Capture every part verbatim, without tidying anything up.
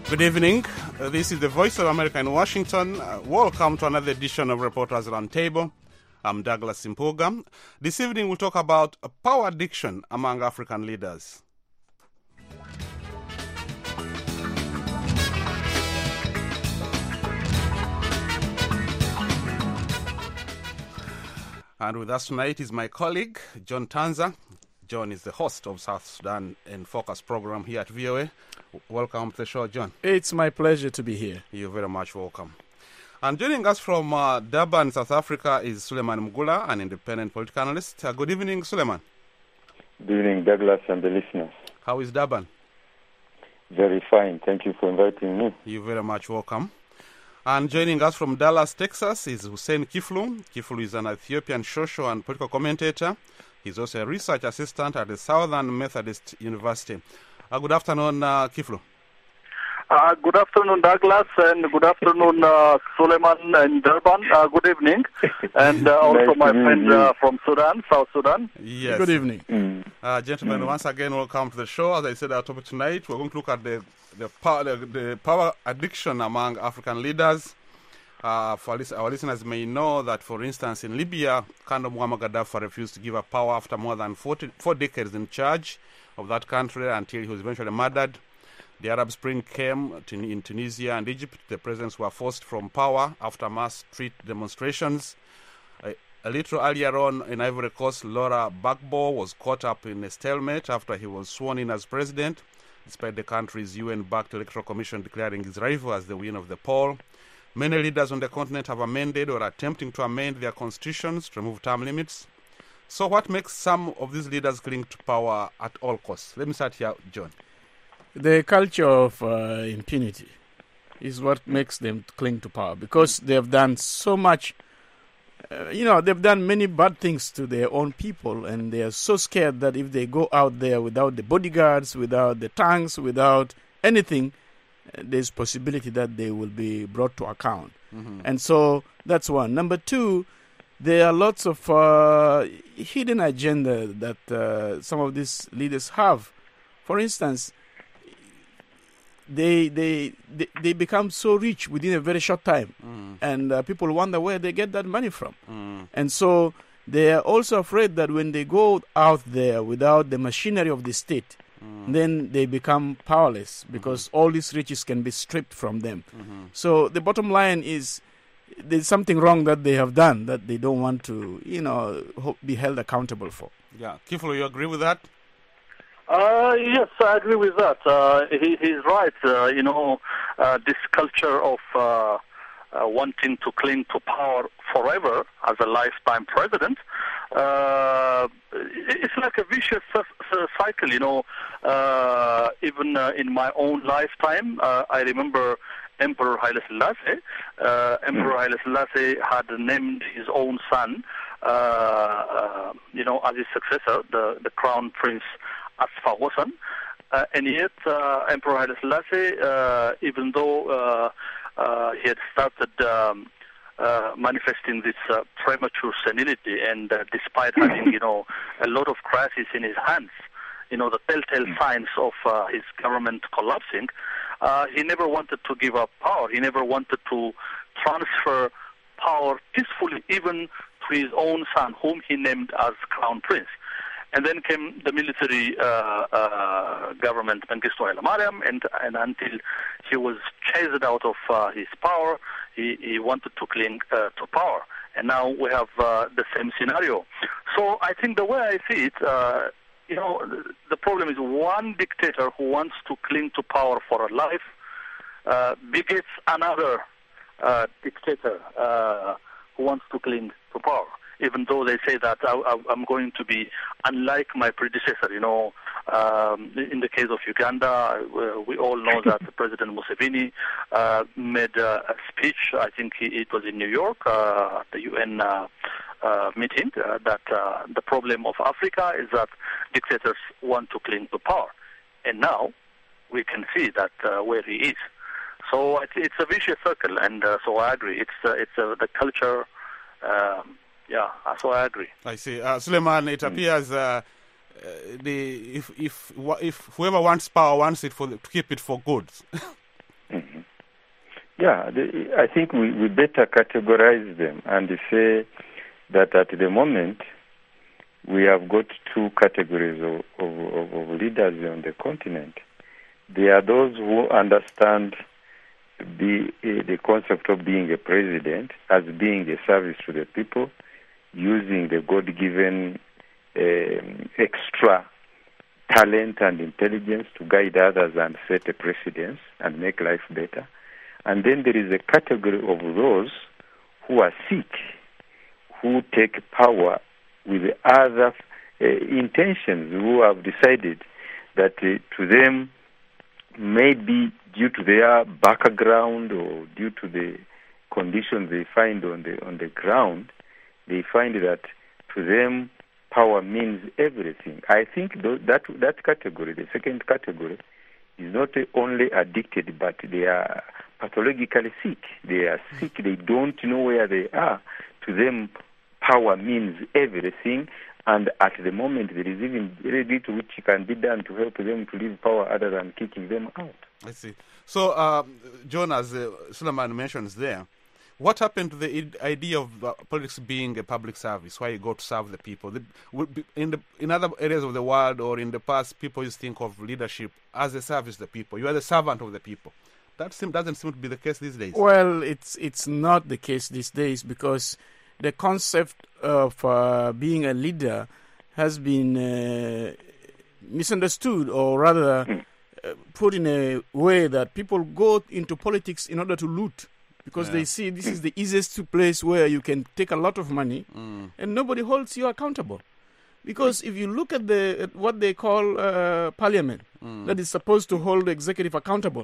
Good evening. Uh, this is the Voice of America in Washington. Uh, welcome to another edition of Reporters Roundtable. I'm Douglas Simpuga. This evening we'll talk about uh, power addiction among African leaders. And with us tonight is my colleague, John Tanza. John is the host of South Sudan in Focus program here at V O A. Welcome to the show, John. It's my pleasure to be here. You're very much welcome. And joining us from uh, Durban, South Africa, is Suleiman Mgula, an independent political analyst. Uh, good evening, Suleiman. Good evening, Douglas and the listeners. How is Durban? Very fine. Thank you for inviting me. You're very much welcome. And joining us from Dallas, Texas, is Hussein Kiflu. Kiflu is an Ethiopian social and political commentator. He's also a research assistant at the Southern Methodist University. Uh, good afternoon, uh, Kiflu. Uh, good afternoon, Douglas, and good afternoon, uh, Suleiman and Durban. Uh, good evening. And uh, also Nice my to meet friend you. uh, from Sudan, South Sudan. Yes. Good evening. Mm. Uh, gentlemen, once again, welcome to the show. As I said, our topic tonight, we're going to look at the the power, the, the power addiction among African leaders. Uh, for lis- our listeners may know that, for instance, in Libya, Colonel Muammar Gaddafi refused to give up power after more than forty, four decades in charge of that country until he was eventually murdered. The Arab Spring came to, in Tunisia and Egypt. The presidents were forced from power after mass street demonstrations. A, a little earlier on in Ivory Coast, Laurent Gbagbo was caught up in a stalemate after he was sworn in as president, despite the country's U N-backed electoral commission declaring his rival as the winner of the poll. Many leaders on the continent have amended or are attempting to amend their constitutions to remove term limits. So what makes some of these leaders cling to power at all costs? Let me start here, John. The culture of uh, impunity is what makes them cling to power because they have done so much. Uh, you know, they've done many bad things to their own people, and they are so scared that if they go out there without the bodyguards, without the tanks, without anything, uh, there's possibility that they will be brought to account. Mm-hmm. And so that's one. Number two, there are lots of uh, hidden agenda that uh, some of these leaders have. For instance, They, they they they become so rich within a very short time, mm. and uh, people wonder where they get that money from. Mm. And so they are also afraid that when they go out there without the machinery of the state, mm. then they become powerless because mm-hmm. all these riches can be stripped from them. Mm-hmm. So the bottom line is there's something wrong that they have done that they don't want to, you know, be held accountable for. Yeah, Kiflu, you agree with that? Uh, yes, I agree with that. Uh, he, he's right. Uh, you know, uh, this culture of uh, uh, wanting to cling to power forever as a lifetime president, uh, it's like a vicious c- cycle, you know. Uh, even uh, in my own lifetime, uh, I remember Emperor Haile Selassie. Uh, Emperor Haile Selassie had named his own son, uh, uh, you know, as his successor, the, the Crown Prince Asfa Ghosn, uh, and yet uh, Emperor Haile Selassie, uh, even though uh, uh, he had started um, uh, manifesting this uh, premature senility, and uh, despite having, you know, a lot of crises in his hands, you know, the telltale signs of uh, his government collapsing, uh, he never wanted to give up power. He never wanted to transfer power peacefully, even to his own son, whom he named as Crown Prince. And then came the military uh, uh, government, Mengistu Haile Mariam, and, and until he was chased out of uh, his power, he, he wanted to cling uh, to power. And now we have uh, the same scenario. So I think the way I see it, uh, you know, the problem is one dictator who wants to cling to power for a life uh, begets another uh, dictator uh, who wants to cling to power. Even though they say that I, I, I'm going to be unlike my predecessor, you know. Um, in the case of Uganda, we all know that President Museveni uh, made uh, a speech, I think it was in New York, uh, at the U N uh, uh, meeting, uh, that uh, the problem of Africa is that dictators want to cling to power. And now we can see that uh, where he is. So it's, it's a vicious circle, and uh, so I agree. It's, uh, it's uh, the culture... Um, Yeah, so I agree. I see. Uh, Suleiman, it appears uh, the if if if whoever wants power wants it for the, to keep it for good. Yeah, the, I think we, we better categorize them and say that at the moment we have got two categories of, of, of leaders on the continent. There are those who understand the, uh, the concept of being a president as being a service to the people, using the God-given um, extra talent and intelligence to guide others and set a precedence and make life better. And then there is a category of those who are sick, who take power with other uh, intentions, who have decided that uh, to them, maybe due to their background or due to the conditions they find on the on the ground, they find that to them power means everything. I think th- that that category, the second category, is not only addicted, but they are pathologically sick. They are sick. They don't know where they are. To them, power means everything. And at the moment, there is even very little which can be done to help them to leave power other than kicking them out. I see. So, uh, John, as uh, Suleiman mentions there, what happened to the idea of uh, politics being a public service, where you go to serve the people? The, in, the, in other areas of the world or in the past, people used to think of leadership as a service to the people. You are the servant of the people. That seem, doesn't seem to be the case these days. Well, it's it's not the case these days because the concept of uh, being a leader has been uh, misunderstood, or rather uh, put in a way that people go into politics in order to loot, because yeah. they see this is the easiest place where you can take a lot of money mm. and nobody holds you accountable. Because if you look at the at what they call uh, parliament, mm. that is supposed to hold the executive accountable,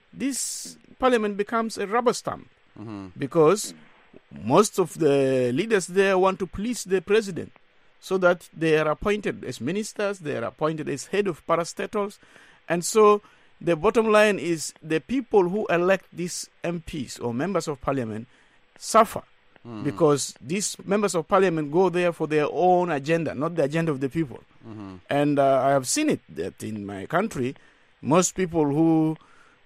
this parliament becomes a rubber stamp mm-hmm. because most of the leaders there want to please the president, so that they are appointed as ministers, they are appointed as head of parastatals, and so the bottom line is the people who elect these M Ps or members of parliament suffer mm-hmm. because these members of parliament go there for their own agenda, not the agenda of the people. Mm-hmm. And uh, I have seen it that in my country, most people who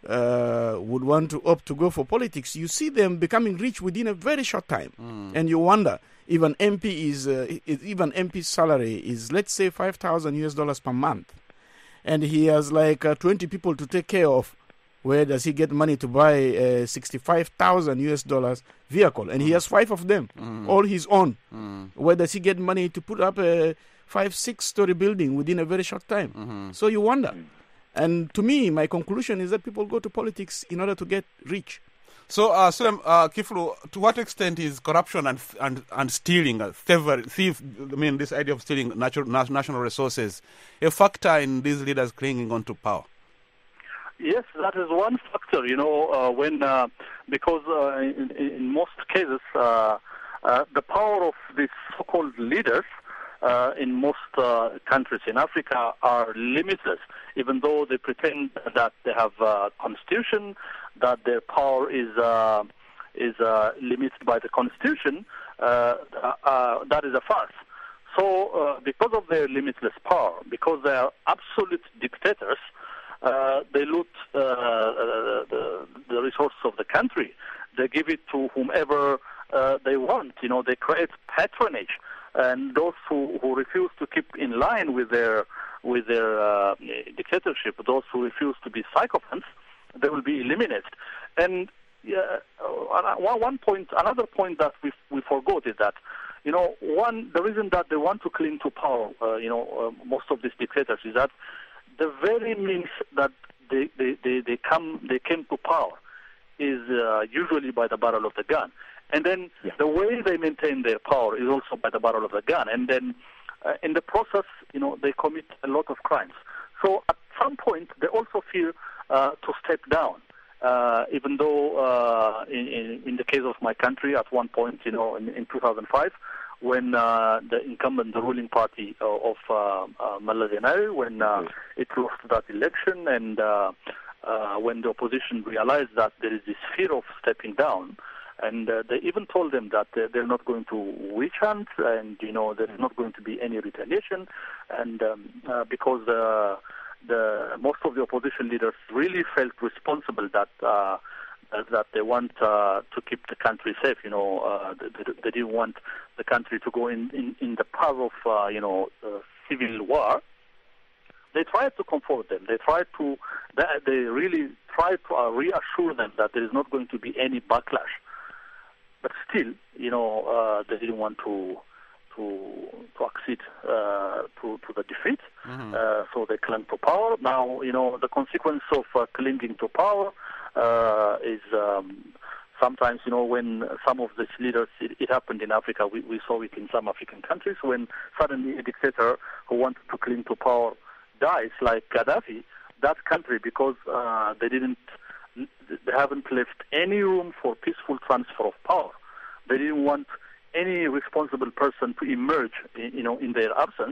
uh, would want to opt to go for politics, you see them becoming rich within a very short time. Mm. And you wonder, even M P is, uh, even M P's salary is, let's say, five thousand U S dollars per month. And he has like uh, twenty people to take care of. Where does he get money to buy a sixty-five thousand U S dollars vehicle? And mm. he has five of them, mm. all his own. Mm. Where does he get money to put up a five, six-story building within a very short time? Mm-hmm. So you wonder. And to me, my conclusion is that people go to politics in order to get rich. So, uh, Sulem, uh, Kiflu, to what extent is corruption and and, and stealing, uh, favor, thief, I mean, this idea of stealing natural, national resources, a factor in these leaders clinging on to power? Yes, that is one factor, you know, uh, when, uh, because uh, in, in most cases, uh, uh, the power of these so-called leaders uh, in most uh, countries in Africa are limitless, even though they pretend that they have a constitution, that their power is uh, is uh, limited by the constitution. Uh, uh, that is a farce. So, uh, because of their limitless power, because they are absolute dictators, uh, they loot uh, the, the resources of the country. They give it to whomever uh, they want. You know, they create patronage, and those who, who refuse to keep in line with their with their uh, dictatorship, those who refuse to be sycophants, they will be eliminated. And yeah, one point, another point that we we forgot is that, you know, one the reason that they want to cling to power, uh, you know, uh, most of these dictators, is that the very means that they they, they, they come they came to power is uh, usually by the barrel of the gun, and then yeah. the way they maintain their power is also by the barrel of the gun, and then uh, in the process, you know, they commit a lot of crimes. So at some point, they also fear uh, to step down. Uh, even though uh, in, in, in the case of my country, at one point, you know, in, in two thousand five, when uh, the incumbent, the ruling party uh, of uh, uh, Meles Zenawi, when uh, it lost that election, and uh, uh, when the opposition realized that there is this fear of stepping down, and uh, they even told them that uh, they're not going to witch hunt, and, you know, there is not going to be any retaliation, and um, uh, because uh, the most of the opposition leaders really felt responsible that uh, uh, that they want uh, to keep the country safe. You know, uh, they, they didn't want the country to go in, in, in the path of, uh, you know, uh, civil war. They tried to comfort them. They tried to, they, they really tried to uh, reassure them that there is not going to be any backlash. But still, you know, uh, they didn't want to to to accede uh, to to the defeat. Mm-hmm. Uh, so they clung to power. Now, you know, the consequence of uh, clinging to power uh, is um, sometimes, you know, when some of these leaders, it, it happened in Africa. We, we saw it in some African countries when suddenly a dictator who wanted to cling to power dies, like Gaddafi. That country, because uh, they didn't. They haven't left any room for peaceful transfer of power. They didn't want any responsible person to emerge, you know, in their absence.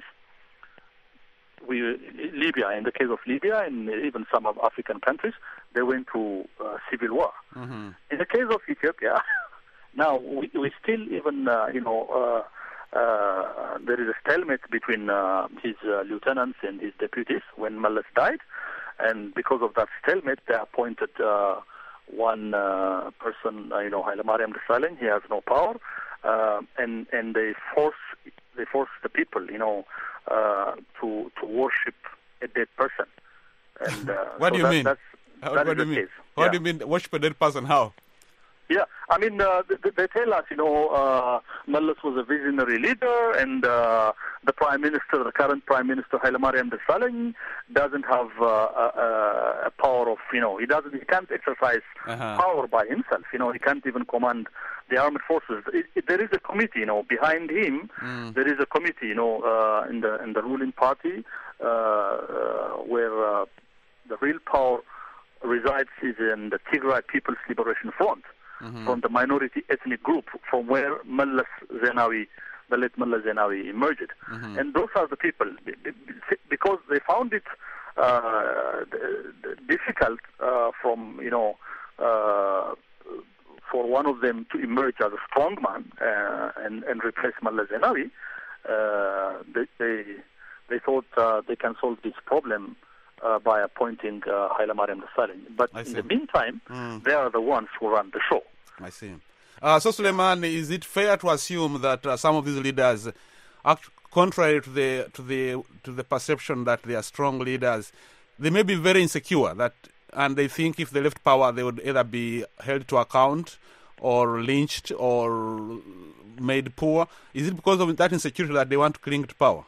We, Libya, in the case of Libya, and even some of African countries, they went to uh, civil war. Mm-hmm. In the case of Ethiopia, now we, we still even, uh, you know, uh, uh, there is a stalemate between uh, his uh, lieutenants and his deputies when Meles died. And because of that stalemate, they appointed uh, one uh, person, uh, you know, Haile Mariam Desalegn. He has no power, uh, and and they force they force the people, you know, uh, to to worship a dead person. And uh, what so do you that, mean? That's, How, that what do is you the mean? case. What yeah. do you mean worship a dead person? How? Yeah, I mean, uh, they, they tell us, you know, uh, Meles was a visionary leader, and uh, the Prime Minister, the current Prime Minister, Haile Mariam Desalegn, doesn't have uh, a, a power of, you know, he doesn't, he can't exercise uh-huh. power by himself. You know, he can't even command the armed forces. It, it, there is a committee, you know, behind him. Mm. There is a committee, you know, uh, in the in the ruling party, uh, uh, where uh, the real power resides is in the Tigray People's Liberation Front. Mm-hmm. From the minority ethnic group from where Meles Zenawi, the late Meles Zenawi emerged. Mm-hmm. And those are the people, because they found it uh, difficult uh, from, you know, uh, for one of them to emerge as a strongman uh, and, and replace Meles Zenawi. Uh, they, they, they thought uh, they can solve this problem Uh, by appointing uh, Haile Mariam Desalegn. But in the meantime, mm. they are the ones who run the show. I see. Uh, so, Suleiman, is it fair to assume that uh, some of these leaders, act contrary to the to the to the perception that they are strong leaders, they may be very insecure, that and they think if they left power, they would either be held to account or lynched or made poor? Is it because of that insecurity that they want to cling to power?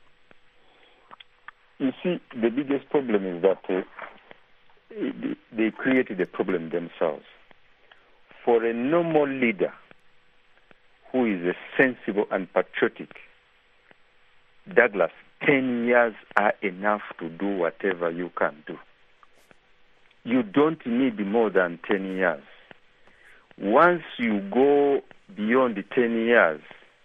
You see, the biggest problem is that uh, they created a problem themselves. For a normal leader who is a sensible and patriotic, Douglas, ten years are enough to do whatever you can do. You don't need more than ten years. Once you go beyond the ten years,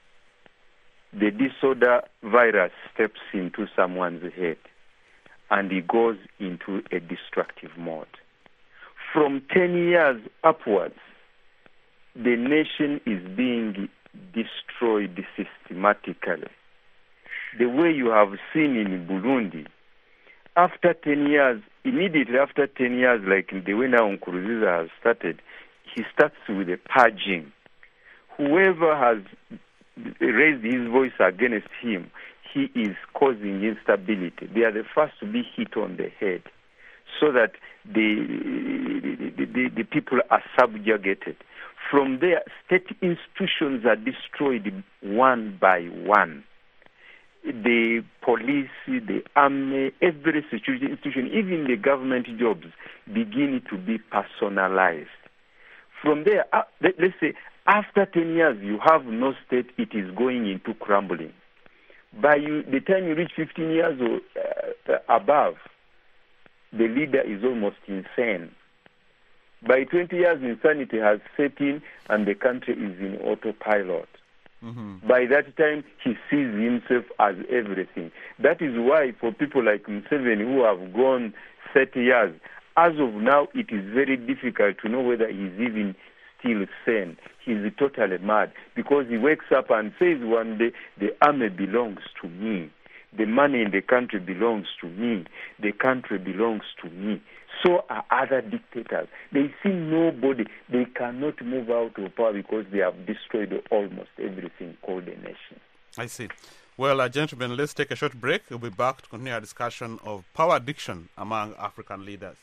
the disorder virus steps into someone's head and he goes into a destructive mode. From ten years upwards, the nation is being destroyed systematically. The way you have seen in Burundi, after ten years, immediately after ten years, like the way now Nkurunziza has started, he starts with a purging. Whoever has raised his voice against him, he is causing instability. They are the first to be hit on the head so that the, the, the, the people are subjugated. From there, state institutions are destroyed one by one. The police, the army, every institution, even the government jobs begin to be personalized. From there, uh, let, let's say, after ten years, you have no state, it is going into crumbling. By you, the time you reach fifteen years or uh, above, the leader is almost insane. By twenty years, insanity has set in and the country is in autopilot. Mm-hmm. By that time, he sees himself as everything. That is why for people like Museveni who have gone thirty years, as of now, it is very difficult to know whether he is even still sane. He is totally mad because he wakes up and says one day, the army belongs to me. the money in the country belongs to me, the country belongs to me. So are other dictators. They see nobody. They cannot move out of power because they have destroyed almost everything called a nation. I see. Well, uh, gentlemen, let's take a short break. We'll be back to continue our discussion of power addiction among African leaders.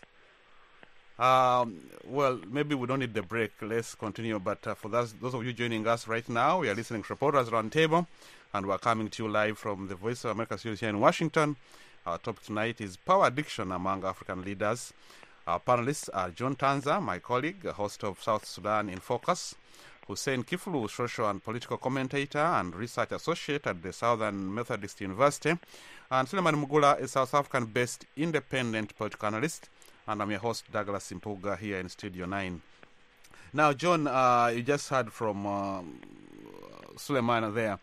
Um, well, maybe we don't need the break. Let's continue. But uh, for those, those of you joining us right now, we are listening to Reporters Roundtable, and we're coming to you live from the Voice of America studios here in Washington. Our topic tonight is power addiction among African leaders. Our panelists are John Tanza, my colleague, host of South Sudan in Focus, Hussein Kiflu, social and political commentator and research associate at the Southern Methodist University, and Suleiman Mugula, a South African-based independent political analyst, and I'm your host, Douglas Impuga, here in Studio nine. Now, John, uh, you just heard from uh, Suleiman there.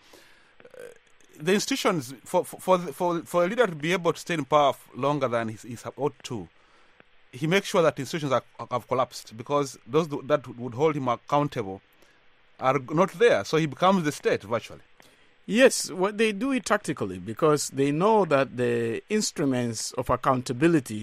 The institutions, for for for for a leader to be able to stay in power longer than he's, he's ought to, he makes sure that institutions are, have collapsed, because those that would hold him accountable are not there. So he becomes the state virtually. Yes, what they do it tactically, because they know that the instruments of accountability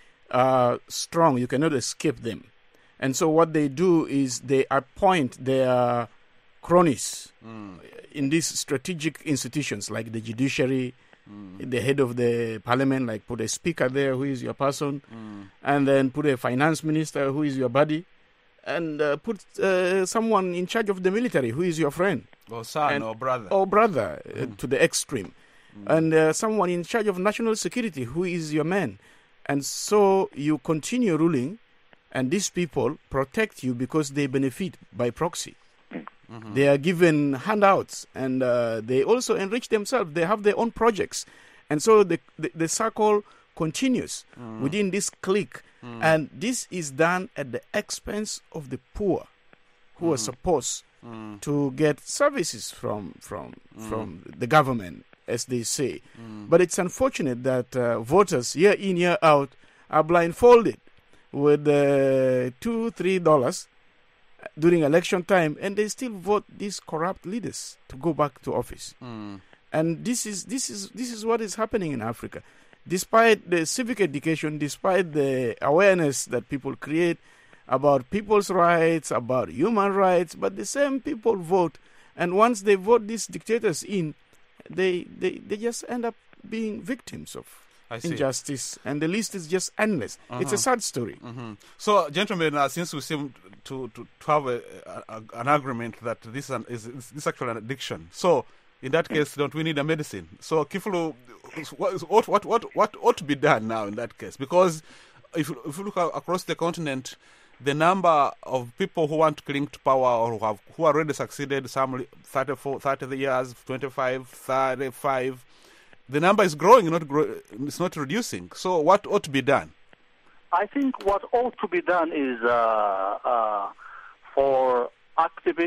are strong. You cannot escape them. And so what they do is they appoint their cronies mm. in these strategic institutions like the judiciary, mm. the head of the parliament, like put a speaker there who is your person, mm. and then put a finance minister who is your buddy, and uh, put uh, someone in charge of the military who is your friend. Or son and, or brother. Or brother mm. uh, to the extreme. Mm. And uh, someone in charge of national security who is your man. And so you continue ruling, and these people protect you because they benefit by proxy. Mm-hmm. They are given handouts, and uh, they also enrich themselves. They have their own projects. And so the, the, the circle continues mm. within this clique. Mm. And this is done at the expense of the poor, who mm. are supposed mm. to get services from, from, mm. from the government, as they say. Mm. But it's unfortunate that uh, voters year in, year out are blindfolded with uh, two, three dollars during election time, and they still vote these corrupt leaders to go back to office. Mm. And this is this is this is what is happening in Africa. Despite the civic education, despite the awareness that people create about people's rights, about human rights, but the same people vote, and once they vote these dictators in, they they, they just end up being victims of injustice, and the list is just endless. Uh-huh. It's a sad story. Mm-hmm. So, gentlemen, uh, since we seem to, to, to have a, a, an agreement that this an, is, is this actually an addiction, so in that case, don't we need a medicine? So, Kiflu, what what what what ought to be done now in that case? Because if if you look across the continent, the number of people who want to cling to power or who have who already succeeded, some thirty-four, thirty years, twenty-five, thirty-five, the number is growing, not grow, it's not reducing. So what ought to be done? I think what ought to be done is uh, uh, for activists,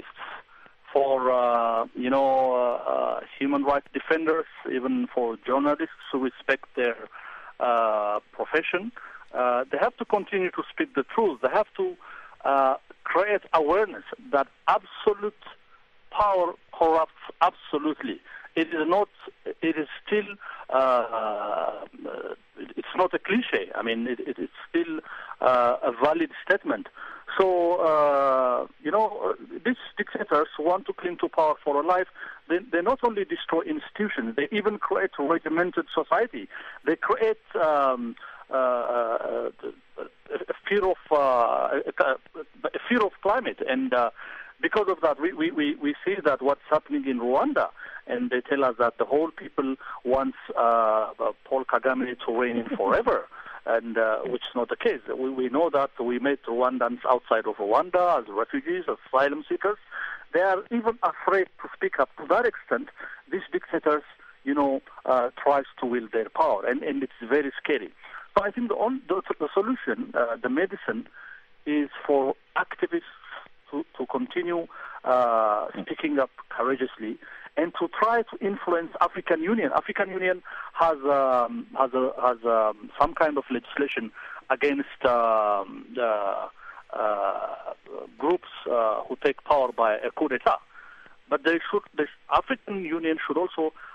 for uh, you know uh, uh, human rights defenders, even for journalists who respect their uh, profession, uh, they have to continue to speak the truth. They have to uh, create awareness that absolute power corrupts absolutely. It is not. It is still. Uh, uh, it's not a cliche. I mean, it, it, it's still uh, a valid statement. So uh, you know, these dictators who want to cling to power for a life, they, they not only destroy institutions, they even create a regimented society. They create um, uh, a fear of uh, a fear of climate, and uh, because of that, we, we, we see that what's happening in Rwanda. And they tell us that the whole people wants uh, Paul Kagame to reign in forever, and uh, which is not the case. We, we know that we met Rwandans outside of Rwanda as refugees, as asylum seekers. They are even afraid to speak up. To that extent, these dictators, you know, uh, tries to wield their power, and, and it's very scary. So I think the, on, the, the solution, uh, the medicine, is for activists to, to continue uh, speaking up courageously, and to try to influence African Union. African Union has um, has, a, has um, some kind of legislation against um, uh, uh, groups uh, who take power by a coup d'etat. But they should, the African Union should also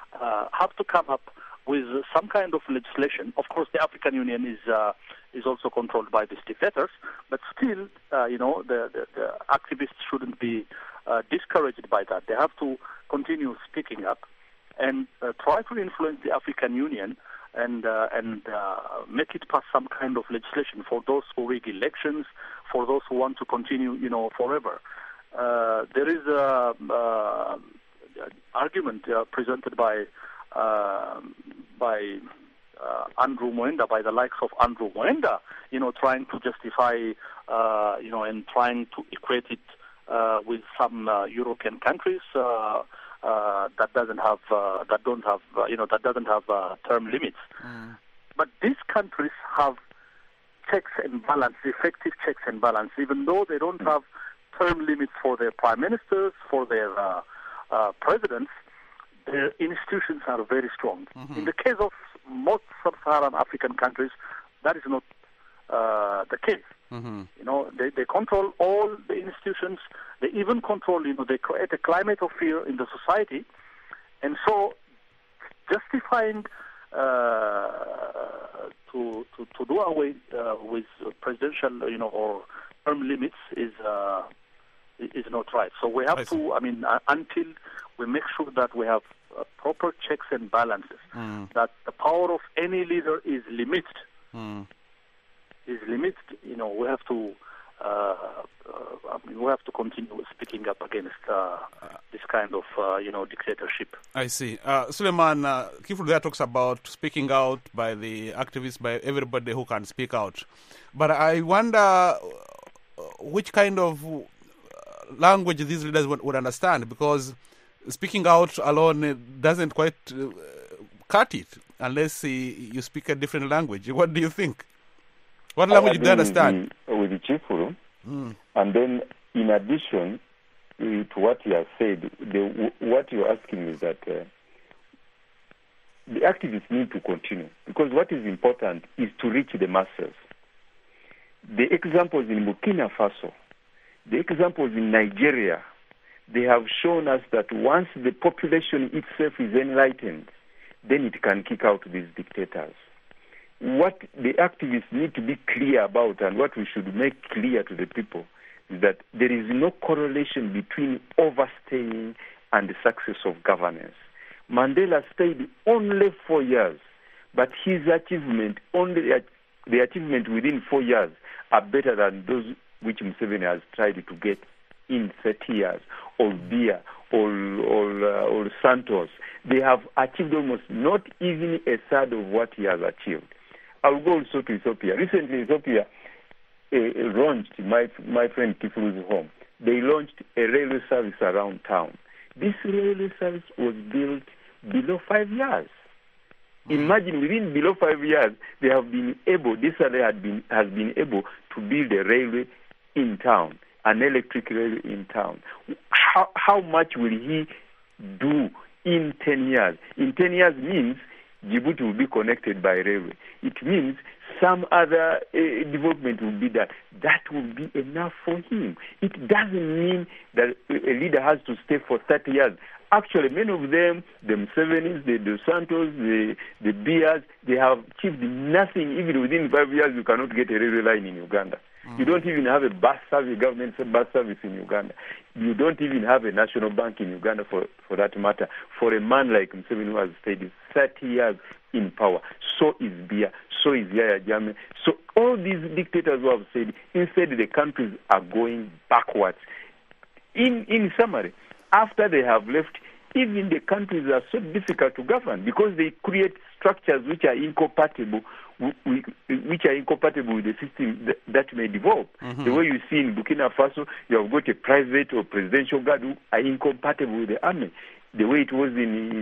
uh, have to come up with some kind of legislation. Of course, the African Union is uh, is also controlled by these dictators, but still, uh, you know, the, the, the activists shouldn't be uh, discouraged by that. They have to continue speaking up and uh, try to influence the African Union and uh, and uh, make it pass some kind of legislation for those who rig elections, for those who want to continue, you know, forever. Uh, there is a uh, argument uh, presented by uh, by uh, Andrew Mwenda, by the likes of Andrew Mwenda, you know, trying to justify, uh, you know, and trying to equate it uh, with some uh, European countries uh, uh, that doesn't have uh, that don't have uh, you know that doesn't have uh, term limits. Mm. But these countries have checks and balance, effective checks and balance, even though they don't have term limits for their prime ministers, for their uh, uh, presidents. Their institutions are very strong. Mm-hmm. In the case of most sub-Saharan African countries, that is not uh, the case. Mm-hmm. You know, they, they control all the institutions. They even control, you know, they create a climate of fear in the society. And so justifying uh, to, to to do away uh, with presidential, you know, or term limits is uh, is not right. So we have I to, I mean, uh, until we make sure that we have uh, proper checks and balances, mm. that the power of any leader is limited, mm. is limited. You know, we have to, uh, uh, I mean, we have to continue speaking up against uh, this kind of, uh, you know, dictatorship. I see. Uh, Suleiman, uh, Kiflu there talks about speaking out by the activists, by everybody who can speak out. But I wonder which kind of language these leaders would, would understand, because speaking out alone doesn't quite uh, cut it unless uh, you speak a different language. What do you think? What language do they understand? With the Kiflu, mm. and then in addition uh, to what he has said, the, what you're asking is that uh, the activists need to continue, because what is important is to reach the masses. The examples in Burkina Faso, the examples in Nigeria, they have shown us that once the population itself is enlightened, then it can kick out these dictators. What the activists need to be clear about, and what we should make clear to the people, is that there is no correlation between overstaying and the success of governance. Mandela stayed only four years, but his achievement, only the achievement within four years, are better than those which Museveni has tried to get in thirty years, or Biya, or, or, uh, or Santos. They have achieved almost not even a third of what he has achieved. I'll go also to Ethiopia. Recently, Ethiopia uh, launched, my, my friend Kiflu's home, they launched a railway service around town. This railway service was built below five years. Imagine within below five years, they have been able, this area had been, has been able to build a railway in town, an electric railway in town. How, how much will he do in ten years? In ten years means Djibouti will be connected by railway. It means some other uh, development will be there. That will be enough for him. It doesn't mean that a leader has to stay for thirty years. Actually, many of them, the Musevenis, the Dos Santos, the, the Biyas, they have achieved nothing. Even within five years, you cannot get a railway line in Uganda. Mm-hmm. You don't even have a bus service, government bus service in Uganda. You don't even have a national bank in Uganda, for, for that matter. For a man like Museveni, who has stayed thirty years in power, so is Biya, so is Yahya Jammeh. So all these dictators who have said, instead the countries are going backwards. In, in summary, after they have left, even the countries are so difficult to govern because they create structures which are incompatible, which are incompatible with the system that, that may develop. Mm-hmm. The way you see in Burkina Faso, you have got a private or presidential guard who are incompatible with the army. The way it was in, in,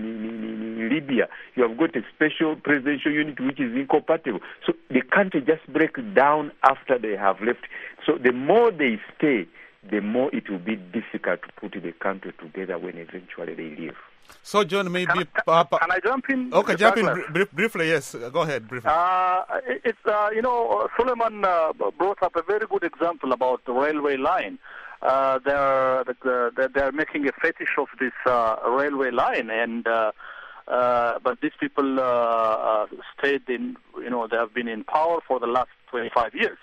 in, in Libya, you have got a special presidential unit which is incompatible. So the country just breaks down after they have left. So the more they stay, the more it will be difficult to put the country together when eventually they leave. So, John, maybe... Can, can, can I jump in? Okay, jump in br- briefly, yes. Go ahead, briefly. Uh, it's, uh, you know, Suleiman uh, brought up a very good example about the railway line. Uh, they're, they're, they're making a fetish of this uh, railway line, and uh, uh, but these people uh, uh, stayed in, you know, they have been in power for the last twenty-five years.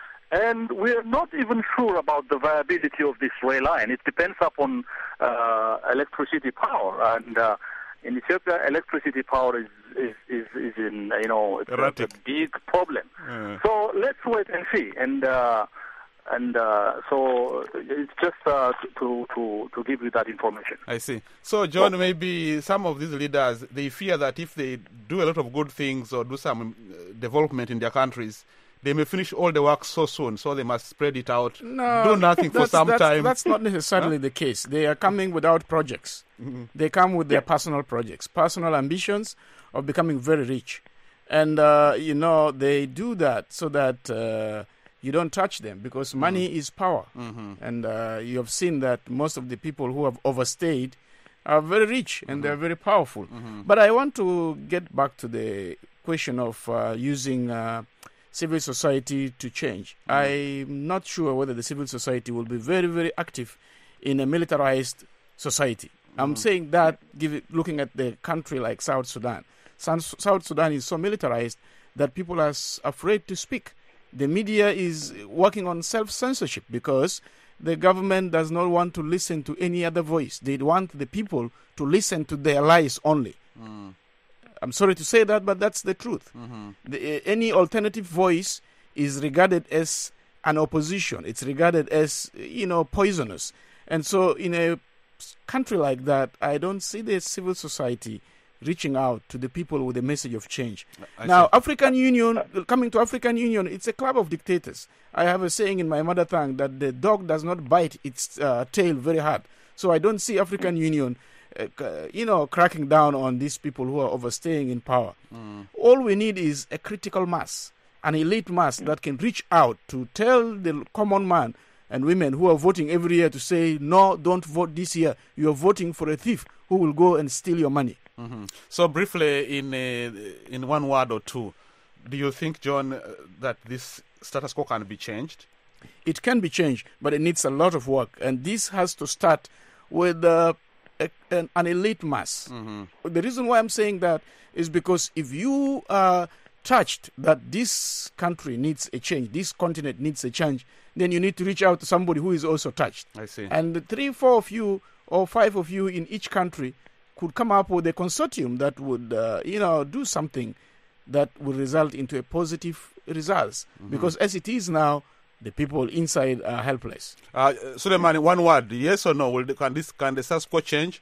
And we're not even sure about the viability of this rail line. It depends upon uh, electricity power. And uh, in Ethiopia, electricity power is, is, is, is in, you know, it's a, a big problem. Yeah. So let's wait and see. And uh, and uh, so it's just uh, to, to, to give you that information. I see. So, John, well, maybe some of these leaders, they fear that if they do a lot of good things or do some development in their countries, they may finish all the work so soon, so they must spread it out, no, do nothing for some that's, time. That's not necessarily huh? the case. They are coming without projects. Mm-hmm. They come with their yeah. personal projects, personal ambitions of becoming very rich. And, uh, you know, they do that so that uh, you don't touch them, because money mm-hmm. is power. Mm-hmm. And uh, you have seen that most of the people who have overstayed are very rich and mm-hmm. they're very powerful. Mm-hmm. But I want to get back to the question of uh, using... Uh, civil society to change. Mm. I'm not sure whether the civil society will be very, very active in a militarized society. Mm. I'm saying that give it, looking at the country like South Sudan. South Sudan is so militarized that people are afraid to speak. The media is working on self-censorship because the government does not want to listen to any other voice. They want the people to listen to their lies only. Mm. I'm sorry to say that, but that's the truth. Mm-hmm. The, uh, any alternative voice is regarded as an opposition. It's regarded as, you know, poisonous. And so in a country like that, I don't see the civil society reaching out to the people with a message of change. I now, see. African Union, coming to African Union, it's a club of dictators. I have a saying in my mother tongue that the dog does not bite its uh, tail very hard. So I don't see African Union Uh, you know, cracking down on these people who are overstaying in power. Mm. All we need is a critical mass, an elite mass that can reach out to tell the common man and women who are voting every year to say, no, don't vote this year. You are voting for a thief who will go and steal your money. Mm-hmm. So briefly, in a, in one word or two, do you think, John, uh, that this status quo can be changed? It can be changed, but it needs a lot of work. And this has to start with the uh, A, an, an elite mass. Mm-hmm. The reason why I'm saying that is because if you are touched that this country needs a change, this continent needs a change, then you need to reach out to somebody who is also touched. I see. And the three, four of you or five of you in each country could come up with a consortium that would, uh, you know, do something that would result into a positive results. Mm-hmm. Because as it is now, the people inside are helpless. Uh, Suleiman, one word, yes or no? Will the, can this can the status quo change?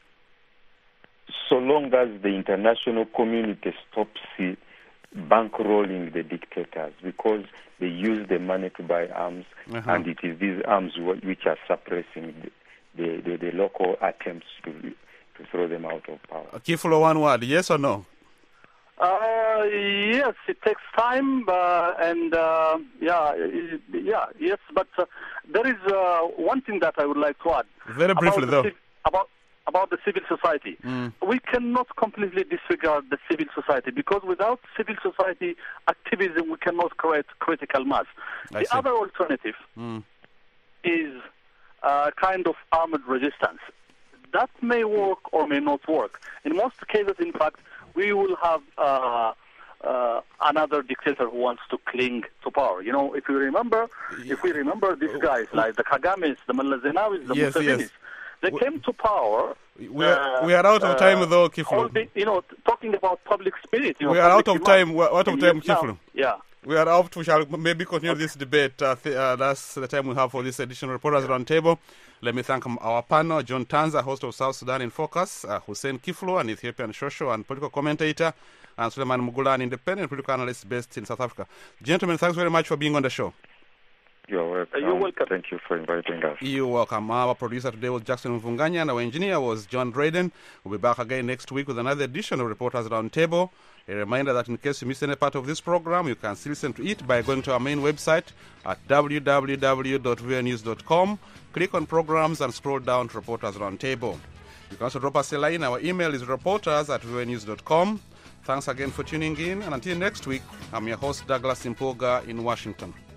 So long as the international community stops uh, bankrolling the dictators, because they use the money to buy arms, uh-huh. and it is these arms which are suppressing the, the, the, the local attempts to to throw them out of power. Uh, Kiflo, one word, yes or no? Uh, yes, it takes time, uh, and uh, yeah, yeah, yes. But uh, there is uh, one thing that I would like to add. Very briefly, though. Civ- about about the civil society, mm. we cannot completely disregard the civil society, because without civil society activism, we cannot create critical mass. I the see. other alternative mm. is a kind of armed resistance. That may work or may not work. In most cases, in fact, we will have uh, uh, another dictator who wants to cling to power. You know, if you remember, if we remember these guys, like the Kagames, the Meles Zenawis, the yes, Musevenis, yes. they we, came to power. We are, uh, we are out of time, uh, though, Kiflo. The, you know, talking about public spirit. You know, we are out of time. We are out of time, Kiflo. Yeah. We are out. We shall maybe continue this debate. Uh, th- uh, that's the time we have for this edition of Reporters Roundtable. Let me thank our panel, John Tanza, host of South Sudan in Focus, uh, Hussein Kiflo, an Ethiopian social and political commentator, and Suleiman Mugula, an independent political analyst based in South Africa. Gentlemen, thanks very much for being on the show. You're welcome. You're welcome. Thank you for inviting us. You're welcome. Our producer today was Jackson Mvunganya, and our engineer was John Drayden. We'll be back again next week with another edition of Reporters Roundtable. A reminder that in case you missed any part of this program, you can still listen to it by going to our main website at w w w dot v o a news dot com. Click on programs and scroll down to Reporters Roundtable. You can also drop us a line. Our email is reporters at v o a news dot com. Thanks again for tuning in, and until next week, I'm your host, Douglas Impoga in Washington.